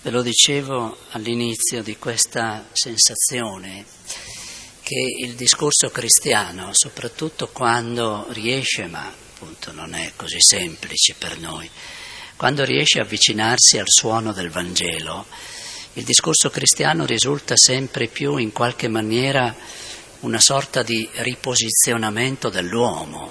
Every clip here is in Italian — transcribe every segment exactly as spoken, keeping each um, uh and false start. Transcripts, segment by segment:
Ve lo dicevo all'inizio di questa sensazione che il discorso cristiano, soprattutto quando riesce, ma appunto non è così semplice per noi, quando riesce a avvicinarsi al suono del Vangelo, il discorso cristiano risulta sempre più in qualche maniera una sorta di riposizionamento dell'uomo.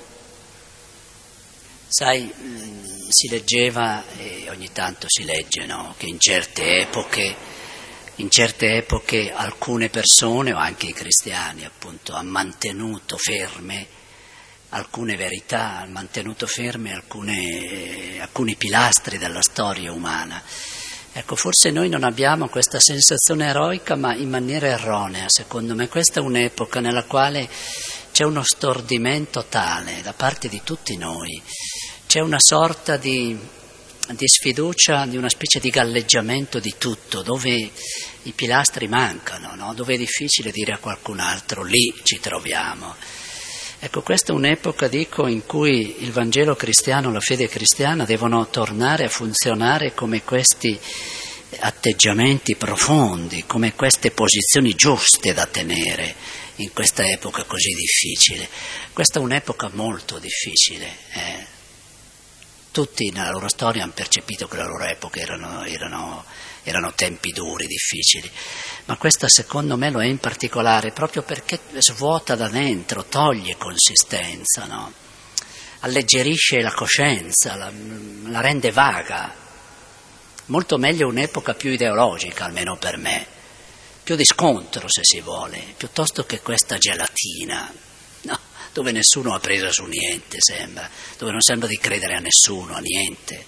Sai, si leggeva, e ogni tanto si legge, no? Che in certe epoche, in certe epoche alcune persone, o anche i cristiani appunto, hanno mantenuto ferme alcune verità, hanno mantenuto ferme alcune, alcuni pilastri della storia umana. Ecco, forse noi non abbiamo questa sensazione eroica, ma in maniera erronea, secondo me. Questa è un'epoca nella quale c'è uno stordimento tale da parte di tutti noi, c'è una sorta di, di sfiducia, di una specie di galleggiamento di tutto, dove i pilastri mancano, no? Dove è difficile dire a qualcun altro, lì ci troviamo. Ecco, questa è un'epoca, dico, in cui il Vangelo cristiano, la fede cristiana devono tornare a funzionare come questi atteggiamenti profondi, come queste posizioni giuste da tenere in questa epoca così difficile. Questa è un'epoca molto difficile. Eh. Tutti nella loro storia hanno percepito che la loro epoca erano, erano, erano tempi duri, difficili, ma questa secondo me lo è in particolare proprio perché svuota da dentro, toglie consistenza, no? Alleggerisce la coscienza, la, la rende vaga. Molto meglio un'epoca più ideologica, almeno per me, più di scontro se si vuole, piuttosto che questa gelatina, no? Dove nessuno ha preso su niente, sembra, dove non sembra di credere a nessuno, a niente.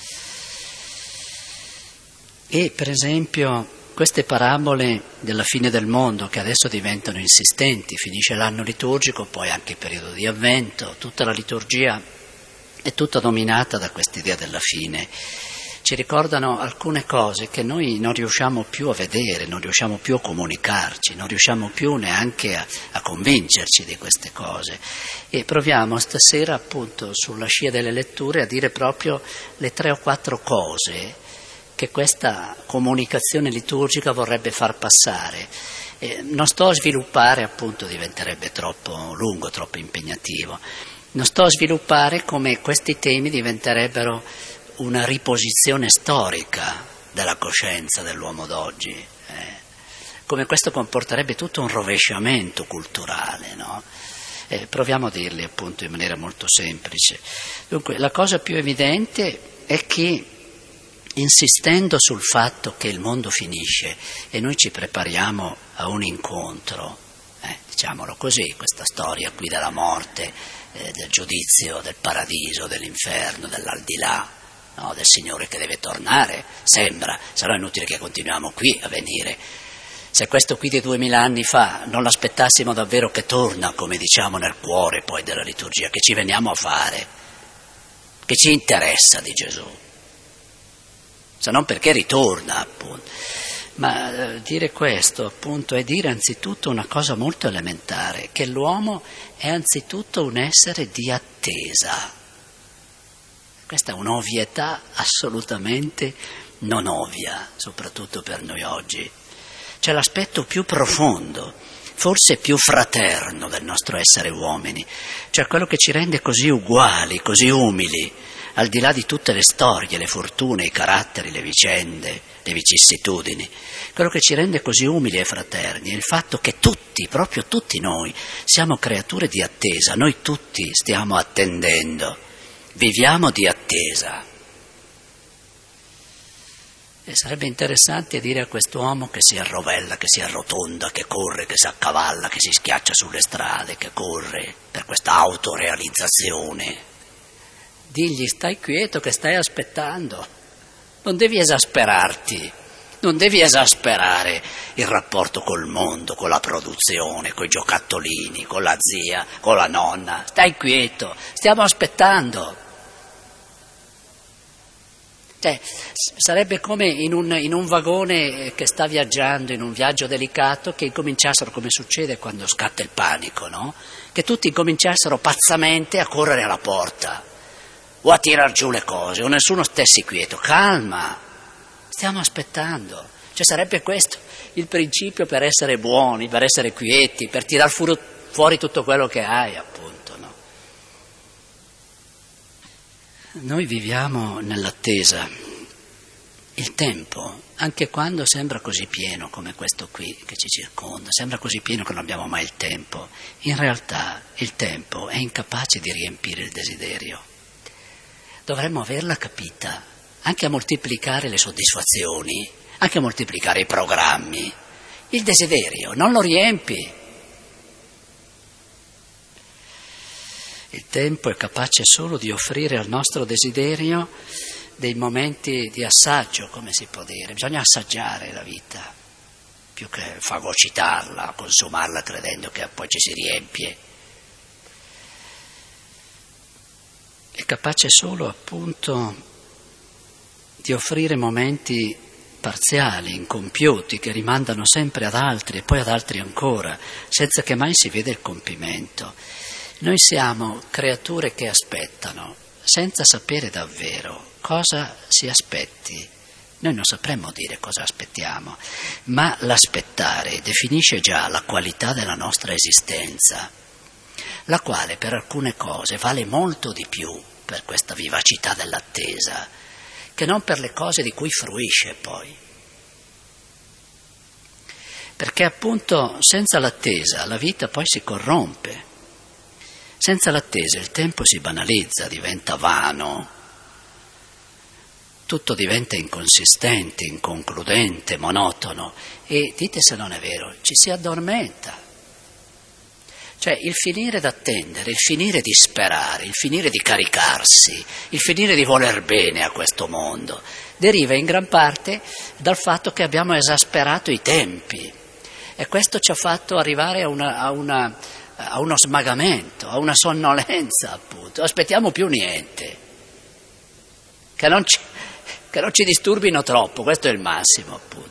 E per esempio queste parabole della fine del mondo, che adesso diventano insistenti, finisce l'anno liturgico, poi anche il periodo di Avvento, tutta la liturgia è tutta dominata da quest'idea della fine. Ci ricordano alcune cose che noi non riusciamo più a vedere, non riusciamo più a comunicarci, non riusciamo più neanche a, a convincerci di queste cose. E proviamo stasera, appunto, sulla scia delle letture, a dire proprio le tre o quattro cose che questa comunicazione liturgica vorrebbe far passare. Eh, non sto a sviluppare, appunto, diventerebbe troppo lungo, troppo impegnativo. Non sto a sviluppare come questi temi diventerebbero una riposizione storica della coscienza dell'uomo d'oggi, eh. Come questo comporterebbe tutto un rovesciamento culturale, no? Eh, proviamo a dirli appunto in maniera molto semplice. Dunque, la cosa più evidente è che, insistendo sul fatto che il mondo finisce e noi ci prepariamo a un incontro, eh, diciamolo così, questa storia qui della morte, eh, del giudizio, del paradiso, dell'inferno, dell'aldilà, no, del Signore che deve tornare, sembra, sarà inutile che continuiamo qui a venire. Se questo qui di duemila anni fa non l'aspettassimo davvero che torna, come diciamo nel cuore poi della liturgia, che ci veniamo a fare? Che ci interessa di Gesù? Se non perché ritorna, appunto. Ma eh, dire questo, appunto, è dire anzitutto una cosa molto elementare, che l'uomo è anzitutto un essere di attesa. Questa è un'ovvietà assolutamente non ovvia, soprattutto per noi oggi. C'è l'aspetto più profondo, forse più fraterno del nostro essere uomini, cioè quello che ci rende così uguali, così umili, al di là di tutte le storie, le fortune, i caratteri, le vicende, le vicissitudini. Quello che ci rende così umili e fraterni è il fatto che tutti, proprio tutti noi, siamo creature di attesa, noi tutti stiamo attendendo. Viviamo di attesa. E sarebbe interessante dire a quest'uomo che si arrovella, che si arrotonda, che corre, che si accavalla, che si schiaccia sulle strade, che corre per questa autorealizzazione. Digli, stai quieto che stai aspettando. Non devi esasperarti, non devi esasperare il rapporto col mondo, con la produzione, con i giocattolini, con la zia, con la nonna. Stai quieto, stiamo aspettando. Cioè, sarebbe come in un, in un vagone che sta viaggiando, in un viaggio delicato, che incominciassero, come succede quando scatta il panico, no? Che tutti incominciassero pazzamente a correre alla porta o a tirar giù le cose, o nessuno stessi quieto. Calma, Stiamo aspettando. Cioè sarebbe questo il principio per essere buoni, per essere quieti, per tirar fu- fuori tutto quello che hai, appunto, no? Noi viviamo nell'attesa. Il tempo, anche quando sembra così pieno come questo qui che ci circonda, sembra così pieno che non abbiamo mai il tempo, in realtà il tempo è incapace di riempire il desiderio. Dovremmo averla capita. Anche a moltiplicare le soddisfazioni, anche a moltiplicare i programmi. Il desiderio non lo riempi. Il tempo è capace solo di offrire al nostro desiderio dei momenti di assaggio, come si può dire. Bisogna assaggiare la vita, più che fagocitarla, consumarla credendo che poi ci si riempie. È capace solo appunto di offrire momenti parziali, incompiuti, che rimandano sempre ad altri e poi ad altri ancora, senza che mai si veda il compimento. Noi siamo creature che aspettano, senza sapere davvero cosa si aspetti. Noi non sapremmo dire cosa aspettiamo, ma l'aspettare definisce già la qualità della nostra esistenza, la quale per alcune cose vale molto di più per questa vivacità dell'attesa, che non per le cose di cui fruisce poi. Perché appunto senza l'attesa la vita poi si corrompe. Senza l'attesa il tempo si banalizza, diventa vano, tutto diventa inconsistente, inconcludente, monotono e, dite se non è vero, ci si addormenta. Cioè il finire d'attendere, il finire di sperare, il finire di caricarsi, il finire di voler bene a questo mondo, deriva in gran parte dal fatto che abbiamo esasperato i tempi e questo ci ha fatto arrivare a, una, a, una, a uno smagamento, a una sonnolenza appunto. Aspettiamo più niente, che non ci, che non ci disturbino troppo, questo è il massimo appunto.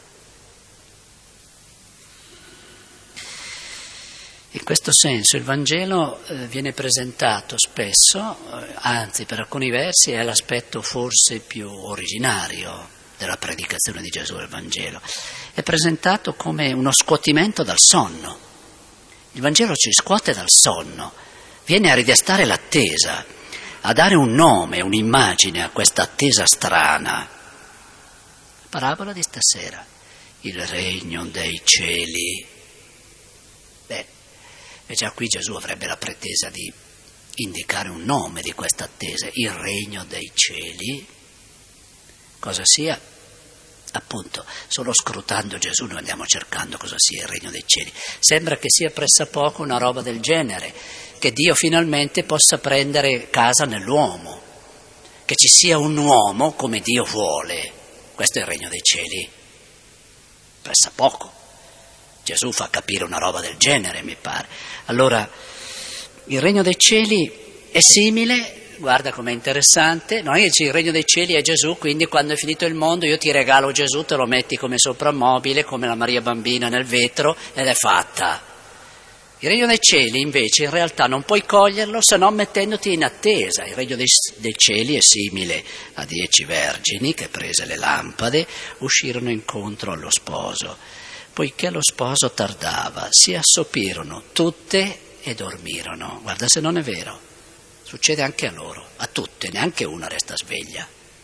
In questo senso il Vangelo eh, viene presentato spesso, eh, anzi per alcuni versi è l'aspetto forse più originario della predicazione di Gesù del Vangelo. È presentato come uno scuotimento dal sonno. Il Vangelo ci scuote dal sonno, viene a ridestare l'attesa, a dare un nome, un'immagine a questa attesa strana. La parabola di stasera, il regno dei cieli. Beh, e già qui Gesù avrebbe la pretesa di indicare un nome di questa attesa, il regno dei cieli. Cosa sia? Appunto, solo scrutando Gesù noi andiamo cercando cosa sia il regno dei cieli. Sembra che sia pressappoco una roba del genere, che Dio finalmente possa prendere casa nell'uomo, che ci sia un uomo come Dio vuole. Questo è il regno dei cieli? Pressappoco. Gesù fa capire una roba del genere, mi pare. Allora, il regno dei cieli è simile, guarda com'è interessante, non è che dice il regno dei cieli è Gesù, quindi quando è finito il mondo io ti regalo Gesù, te lo metti come soprammobile, come la Maria Bambina nel vetro, ed è fatta. Il regno dei cieli invece in realtà non puoi coglierlo se non mettendoti in attesa. Il regno dei, dei cieli è simile a dieci vergini che, prese le lampade, uscirono incontro allo sposo. Poiché lo sposo tardava, si assopirono tutte e dormirono. Guarda se non è vero, succede anche a loro, a tutte, neanche una resta sveglia.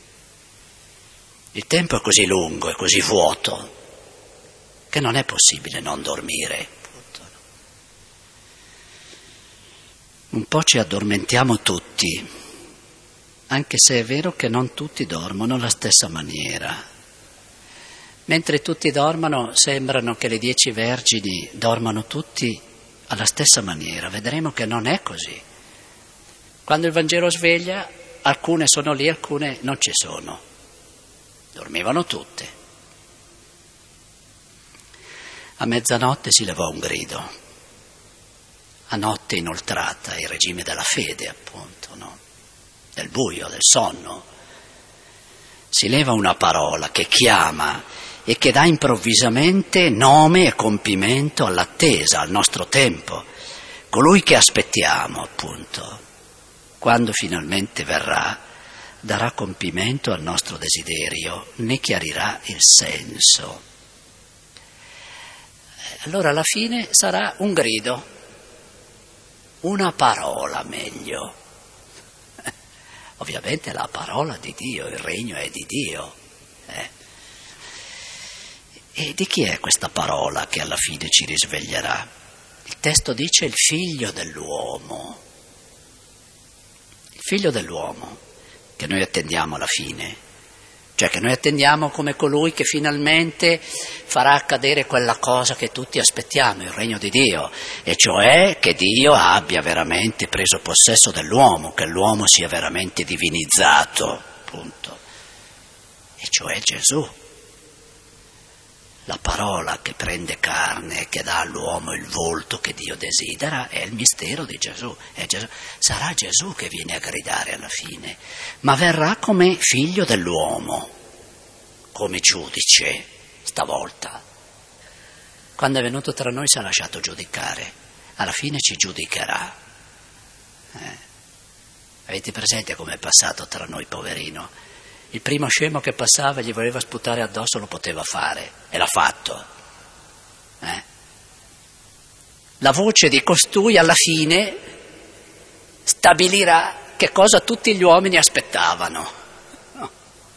Il tempo è così lungo e così vuoto che non è possibile non dormire. Un po' ci addormentiamo tutti, anche se è vero che non tutti dormono alla stessa maniera. Mentre tutti dormono, sembrano che le dieci vergini dormano tutti alla stessa maniera. Vedremo che non è così. Quando il Vangelo sveglia, alcune sono lì, alcune non ci sono. Dormivano tutte. A mezzanotte si levò un grido. A notte inoltrata, il regime della fede, appunto, no? Del buio, del sonno. Si leva una parola che chiama e che dà improvvisamente nome e compimento all'attesa, al nostro tempo, colui che aspettiamo, appunto. Quando finalmente verrà, darà compimento al nostro desiderio, ne chiarirà il senso. Allora alla fine sarà un grido, una parola meglio. Ovviamente la parola di Dio, il regno è di Dio. Eh? E di chi è questa parola che alla fine ci risveglierà? Il testo dice il figlio dell'uomo. Il figlio dell'uomo che noi attendiamo alla fine, cioè che noi attendiamo come colui che finalmente farà accadere quella cosa che tutti aspettiamo, il regno di Dio, e cioè che Dio abbia veramente preso possesso dell'uomo, che l'uomo sia veramente divinizzato, appunto. E cioè Gesù, la parola che prende carne e che dà all'uomo il volto che Dio desidera, è il mistero di Gesù. È Gesù. Sarà Gesù che viene a gridare alla fine, ma verrà come figlio dell'uomo, come giudice stavolta. Quando è venuto tra noi si è lasciato giudicare, alla fine ci giudicherà. Eh. Avete presente com'è passato tra noi, poverino? Il primo scemo che passava e gli voleva sputare addosso lo poteva fare, e l'ha fatto. Eh? La voce di costui alla fine stabilirà che cosa tutti gli uomini aspettavano. No.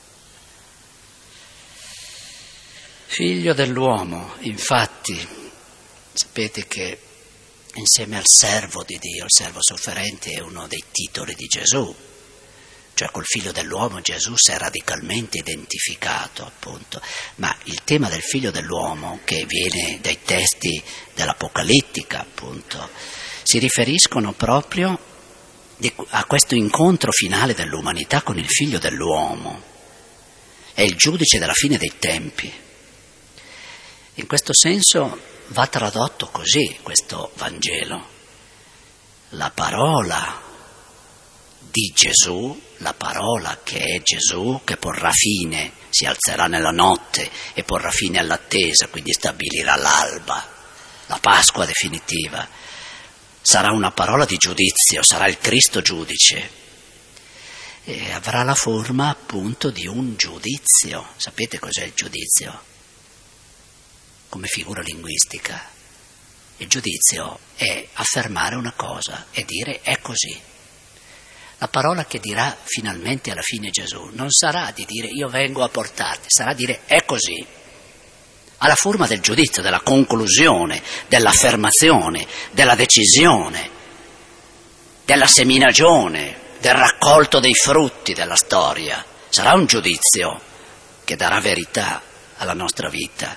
Figlio dell'uomo, infatti, sapete che insieme al servo di Dio, il servo sofferente è uno dei titoli di Gesù. Cioè col figlio dell'uomo Gesù si è radicalmente identificato, appunto. Ma il tema del figlio dell'uomo, che viene dai testi dell'Apocalittica, appunto, si riferiscono proprio a questo incontro finale dell'umanità con il figlio dell'uomo. È il giudice della fine dei tempi. In questo senso va tradotto così questo Vangelo. La parola di Gesù, la parola che è Gesù, che porrà fine, si alzerà nella notte e porrà fine all'attesa, quindi stabilirà l'alba, la Pasqua definitiva. Sarà una parola di giudizio, sarà il Cristo giudice e avrà la forma appunto di un giudizio. Sapete cos'è il giudizio? Come figura linguistica. Il giudizio è affermare una cosa e dire è così. La parola che dirà finalmente alla fine Gesù non sarà di dire io vengo a portarti, sarà dire è così. Ha la forma del giudizio, della conclusione, dell'affermazione, della decisione, della seminagione, del raccolto dei frutti della storia. Sarà un giudizio che darà verità alla nostra vita.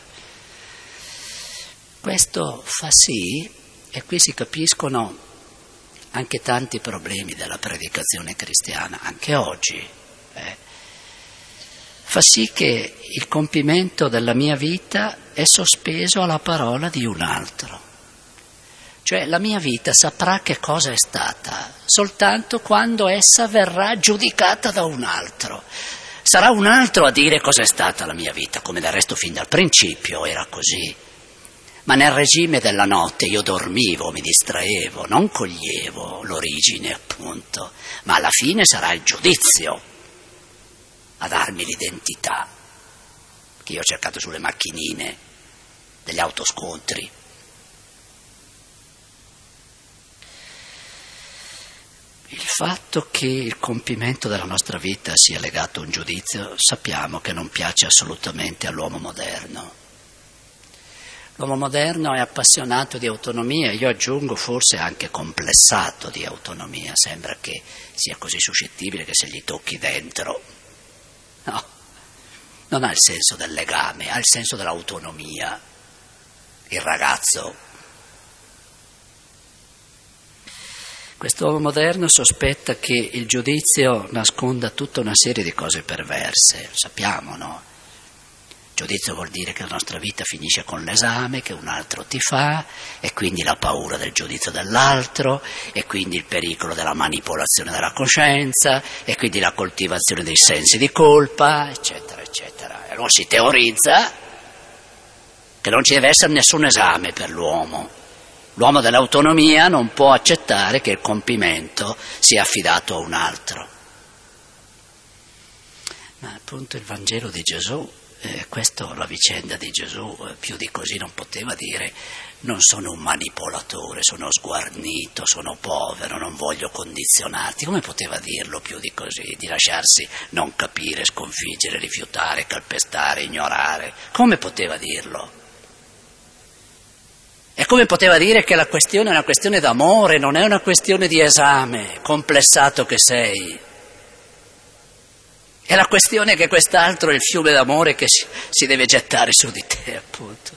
Questo fa sì, e qui si capiscono anche tanti problemi della predicazione cristiana, anche oggi, eh, fa sì che il compimento della mia vita è sospeso alla parola di un altro. Cioè la mia vita saprà che cosa è stata soltanto quando essa verrà giudicata da un altro. Sarà un altro a dire cosa è stata la mia vita, come del resto fin dal principio era così. Ma nel regime della notte io dormivo, mi distraevo, non coglievo l'origine appunto, ma alla fine sarà il giudizio a darmi l'identità che io ho cercato sulle macchinine degli autoscontri. Il fatto che il compimento della nostra vita sia legato a un giudizio sappiamo che non piace assolutamente all'uomo moderno. L'uomo moderno è appassionato di autonomia, io aggiungo forse anche complessato di autonomia, sembra che sia così suscettibile che se gli tocchi dentro. No, non ha il senso del legame, ha il senso dell'autonomia. Il ragazzo. Quest'uomo moderno sospetta che il giudizio nasconda tutta una serie di cose perverse, lo sappiamo, no? Giudizio vuol dire che la nostra vita finisce con l'esame che un altro ti fa e quindi la paura del giudizio dell'altro e quindi il pericolo della manipolazione della coscienza e quindi la coltivazione dei sensi di colpa, eccetera, eccetera. E allora si teorizza che non ci deve essere nessun esame per l'uomo. L'uomo dell'autonomia non può accettare che il compimento sia affidato a un altro. Ma appunto il Vangelo di Gesù, eh, questa la vicenda di Gesù, eh, più di così non poteva dire: non sono un manipolatore, sono sguarnito, sono povero, non voglio condizionarti. Come poteva dirlo più di così? Di lasciarsi non capire, sconfiggere, rifiutare, calpestare, ignorare? Come poteva dirlo? E come poteva dire che la questione è una questione d'amore, non è una questione di esame, complessato che sei? È la questione che quest'altro è il fiume d'amore che si, si deve gettare su di te, appunto.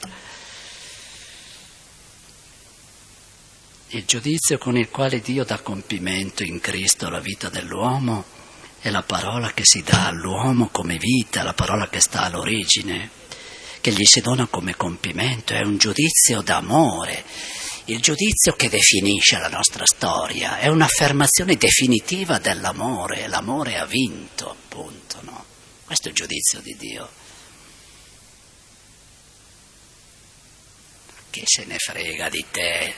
Il giudizio con il quale Dio dà compimento in Cristo alla vita dell'uomo è la parola che si dà all'uomo come vita, la parola che sta all'origine, che gli si dona come compimento, è un giudizio d'amore, il giudizio che definisce la nostra storia, è un'affermazione definitiva dell'amore, l'amore ha vinto, appunto, no? Questo è il giudizio di Dio. Che se ne frega di te?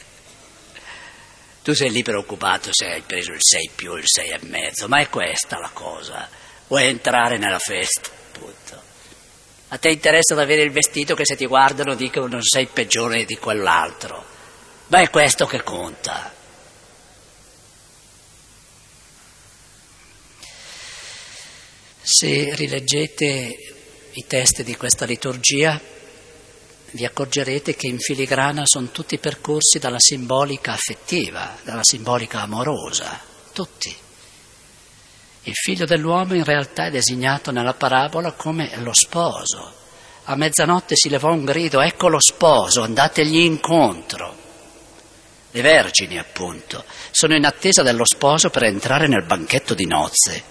Tu sei lì preoccupato se hai preso il sei più, il sei e mezzo, ma è questa la cosa, vuoi entrare nella festa, appunto. A te interessa ad avere il vestito che se ti guardano dicono non sei peggiore di quell'altro, ma è questo che conta. Se rileggete i testi di questa liturgia vi accorgerete che in filigrana sono tutti percorsi dalla simbolica affettiva, dalla simbolica amorosa, tutti. Il figlio dell'uomo in realtà è designato nella parabola come lo sposo. A mezzanotte si levò un grido: ecco lo sposo, andategli incontro. Le vergini, appunto, sono in attesa dello sposo per entrare nel banchetto di nozze.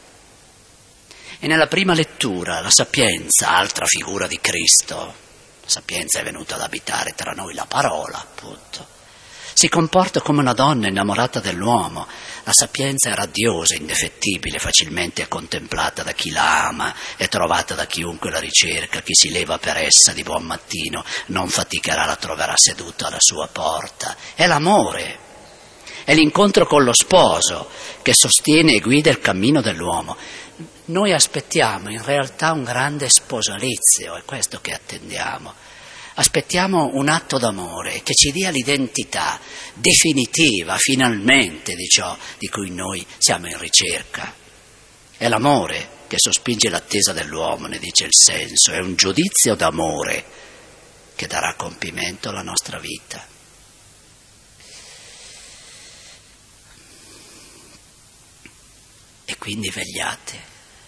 E nella prima lettura la sapienza, altra figura di Cristo, la sapienza è venuta ad abitare tra noi, la parola, appunto, si comporta come una donna innamorata dell'uomo. La sapienza è radiosa, indefettibile, facilmente contemplata da chi la ama e trovata da chiunque la ricerca. Chi si leva per essa di buon mattino non faticherà, la troverà seduta alla sua porta. È l'amore, è l'incontro con lo sposo che sostiene e guida il cammino dell'uomo. Noi aspettiamo in realtà un grande sposalizio, è questo che attendiamo. Aspettiamo un atto d'amore che ci dia l'identità definitiva, finalmente, di ciò di cui noi siamo in ricerca. È l'amore che sospinge l'attesa dell'uomo, ne dice il senso, è un giudizio d'amore che darà compimento alla nostra vita. E quindi vegliate.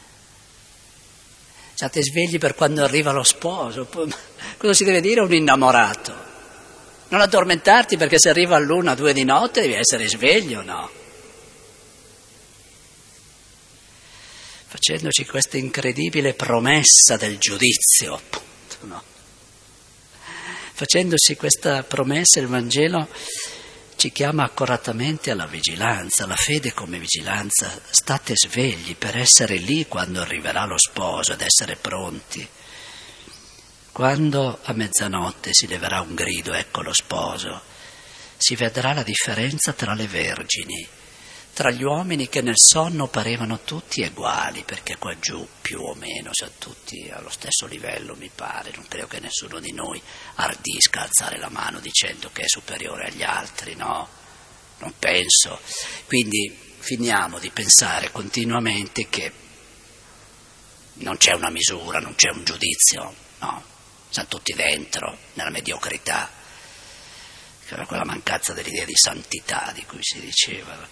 State svegli per quando arriva lo sposo. Cosa si deve dire a un innamorato? Non addormentarti perché se arriva all'una, due di notte devi essere sveglio, no? Facendoci questa incredibile promessa del giudizio, appunto, no? Facendosi questa promessa, il Vangelo ci chiama accuratamente alla vigilanza, la fede come vigilanza. State svegli per essere lì quando arriverà lo sposo ed essere pronti. Quando a mezzanotte si leverà un grido, ecco lo sposo, si vedrà la differenza tra le vergini, tra gli uomini che nel sonno parevano tutti uguali, perché qua giù più o meno siamo tutti allo stesso livello, mi pare. Non credo che nessuno di noi ardisca alzare la mano dicendo che è superiore agli altri, no? Non penso. Quindi finiamo di pensare continuamente che non c'è una misura, non c'è un giudizio, no? Siamo tutti dentro, nella mediocrità, che era quella mancanza dell'idea di santità di cui si diceva.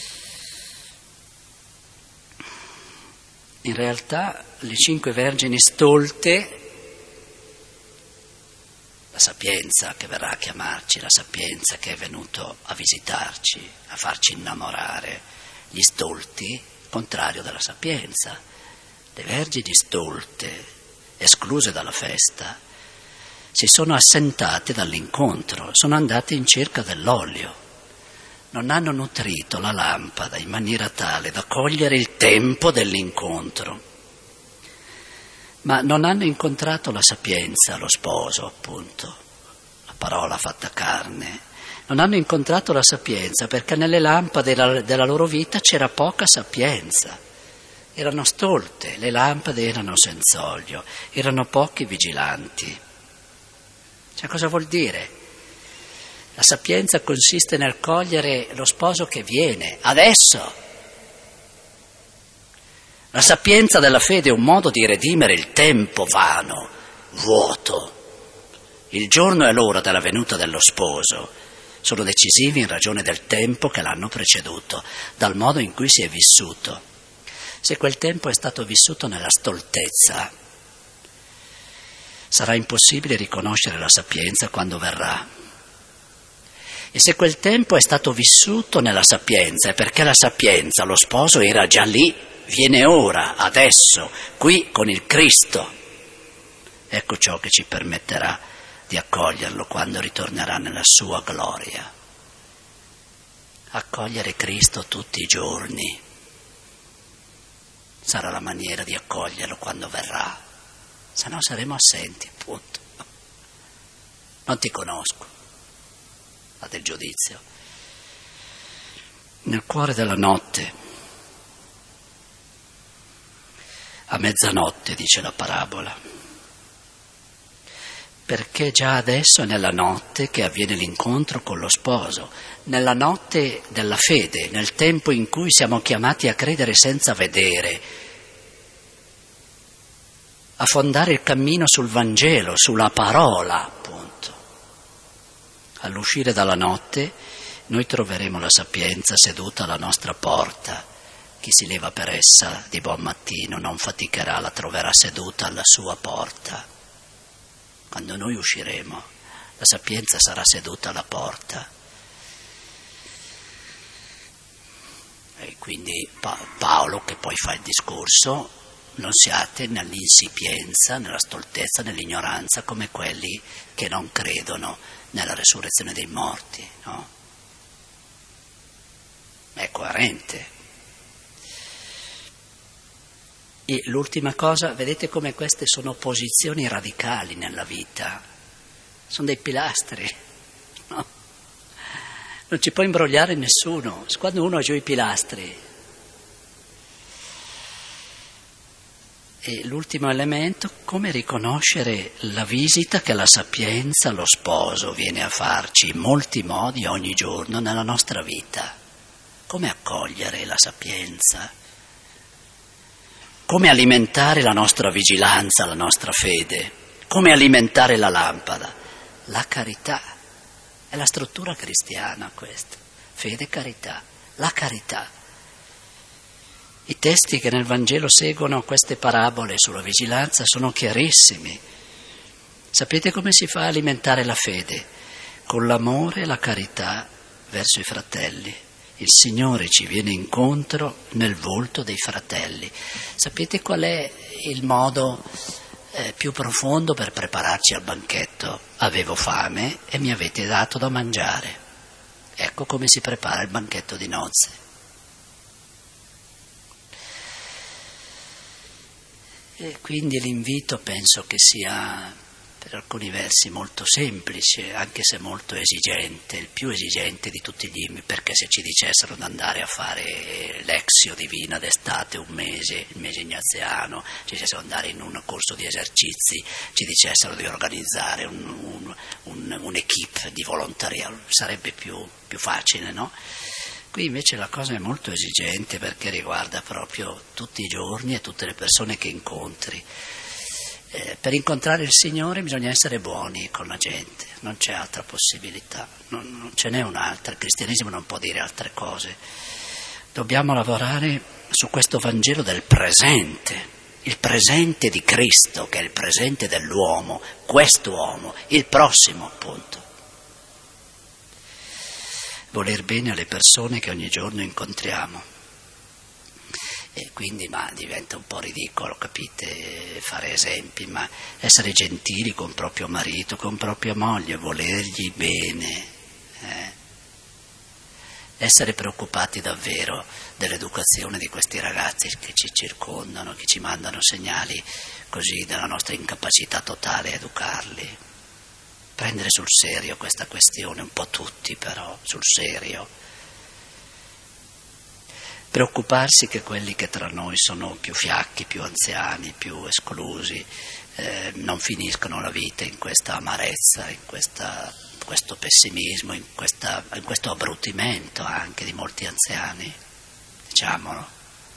In realtà le cinque vergini stolte, la sapienza che verrà a chiamarci, la sapienza che è venuto a visitarci, a farci innamorare, gli stolti, contrario della sapienza, le vergini stolte, escluse dalla festa, si sono assentate dall'incontro, sono andate in cerca dell'olio. Non hanno nutrito la lampada in maniera tale da cogliere il tempo dell'incontro, ma non hanno incontrato la sapienza, lo sposo, appunto, la parola fatta carne. Non hanno incontrato la sapienza perché nelle lampade della, della loro vita c'era poca sapienza. erano stolte, le lampade erano senza olio, erano pochi vigilanti. Cioè, cosa vuol dire? La sapienza consiste nel cogliere lo sposo che viene, adesso. La sapienza della fede è un modo di redimere il tempo vano, vuoto. Il giorno e l'ora della venuta dello sposo sono decisivi in ragione del tempo che l'hanno preceduto, dal modo in cui si è vissuto. Se quel tempo è stato vissuto nella stoltezza, sarà impossibile riconoscere la sapienza quando verrà. E se quel tempo è stato vissuto nella sapienza, è perché la sapienza, lo sposo, era già lì, viene ora, adesso, qui con il Cristo. Ecco ciò che ci permetterà di accoglierlo quando ritornerà nella sua gloria. Accogliere Cristo tutti i giorni sarà la maniera di accoglierlo quando verrà, se no saremo assenti, appunto. Non ti conosco, la del giudizio. Nel cuore della notte, a mezzanotte, dice la parabola, perché già adesso è nella notte che avviene l'incontro con lo sposo, nella notte della fede, nel tempo in cui siamo chiamati a credere senza vedere, a fondare il cammino sul Vangelo, sulla parola, appunto. All'uscire dalla notte noi troveremo la sapienza seduta alla nostra porta. Chi si leva per essa di buon mattino non faticherà, la troverà seduta alla sua porta. Quando noi usciremo, la sapienza sarà seduta alla porta. E quindi pa- Paolo, che poi fa il discorso, non siate nell'insipienza, nella stoltezza, nell'ignoranza come quelli che non credono nella resurrezione dei morti, no? È coerente. E l'ultima cosa, vedete come queste sono posizioni radicali nella vita, sono dei pilastri, no? Non ci può imbrogliare nessuno, quando uno ha giù i pilastri. E l'ultimo elemento, come riconoscere la visita che la sapienza, lo sposo, viene a farci in molti modi ogni giorno nella nostra vita. Come accogliere la sapienza? Come alimentare la nostra vigilanza, la nostra fede? Come alimentare la lampada? La carità. È la struttura cristiana questa. Fede e carità. La carità. I testi che nel Vangelo seguono queste parabole sulla vigilanza sono chiarissimi. Sapete come si fa a alimentare la fede? Con l'amore e la carità verso i fratelli. Il Signore ci viene incontro nel volto dei fratelli. Sapete qual è il modo eh, più profondo per prepararci al banchetto? Avevo fame e mi avete dato da mangiare. Ecco come si prepara il banchetto di nozze. E quindi l'invito penso che sia per alcuni versi molto semplice, anche se molto esigente, il più esigente di tutti gli inni, perché se ci dicessero di andare a fare l'exio divina d'estate un mese, il mese ignaziano, ci dicessero di andare in un corso di esercizi, ci dicessero di organizzare un, un, un, un'equipe di volontariato, sarebbe più, più facile, no? Qui invece la cosa è molto esigente perché riguarda proprio tutti i giorni e tutte le persone che incontri. Eh, per incontrare il Signore bisogna essere buoni con la gente, non c'è altra possibilità, non, non ce n'è un'altra, il cristianesimo non può dire altre cose. Dobbiamo lavorare su questo Vangelo del presente, il presente di Cristo, che è il presente dell'uomo, quest'uomo, il prossimo appunto. Voler bene alle persone che ogni giorno incontriamo. E quindi ma diventa un po' ridicolo, capite, fare esempi, ma essere gentili con proprio marito, con propria moglie, volergli bene, eh? Essere preoccupati davvero dell'educazione di questi ragazzi che ci circondano, che ci mandano segnali così della nostra incapacità totale a educarli. Prendere sul serio questa questione, un po' tutti però, sul serio. preoccuparsi che quelli che tra noi sono più fiacchi, più anziani, più esclusi, eh, non finiscono la vita in questa amarezza, in questa, questo pessimismo, in, questa, in questo abbrutimento anche di molti anziani, diciamolo.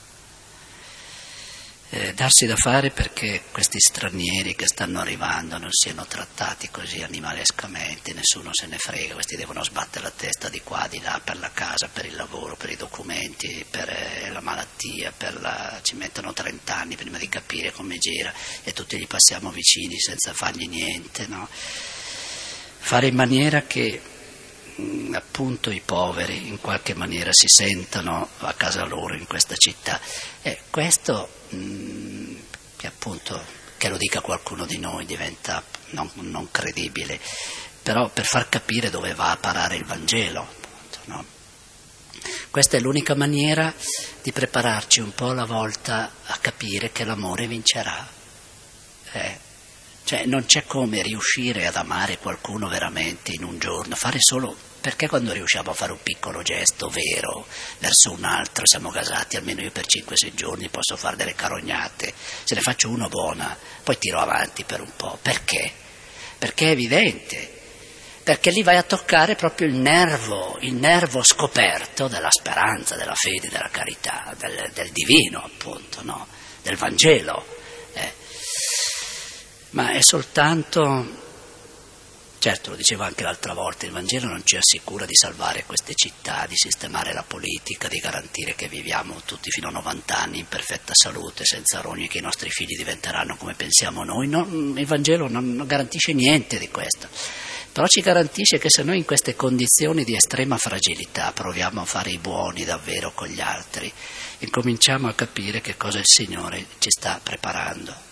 Eh, darsi da fare perché questi stranieri che stanno arrivando non siano trattati così animalescamente, nessuno se ne frega, questi devono sbattere la testa di qua, di là, per la casa, per il lavoro, per i documenti, per eh, la malattia, per la... ci mettono trent'anni prima di capire come gira e tutti gli passiamo vicini senza fargli niente, no? Fare in maniera che mh, appunto i poveri in qualche maniera si sentano a casa loro in questa città. E questo che appunto, che lo dica qualcuno di noi diventa non, non credibile, però per far capire dove va a parare il Vangelo, appunto, no? Questa è l'unica maniera di prepararci un po' alla volta a capire che l'amore vincerà. Eh, cioè non c'è come riuscire ad amare qualcuno veramente in un giorno, fare solo... Perché quando riusciamo a fare un piccolo gesto vero verso un altro, siamo gasati, almeno io per cinque sei giorni posso fare delle carognate, se ne faccio una buona, poi tiro avanti per un po'. Perché? Perché è evidente, perché lì vai a toccare proprio il nervo, il nervo scoperto della speranza, della fede, della carità, del, del divino appunto, no? Del Vangelo. Eh. Ma è soltanto... Certo, lo dicevo anche l'altra volta, il Vangelo non ci assicura di salvare queste città, di sistemare la politica, di garantire che viviamo tutti fino a novanta anni in perfetta salute, senza rogni, che i nostri figli diventeranno come pensiamo noi. No, il Vangelo non, non garantisce niente di questo, però ci garantisce che se noi in queste condizioni di estrema fragilità proviamo a fare i buoni davvero con gli altri, incominciamo a capire che cosa il Signore ci sta preparando.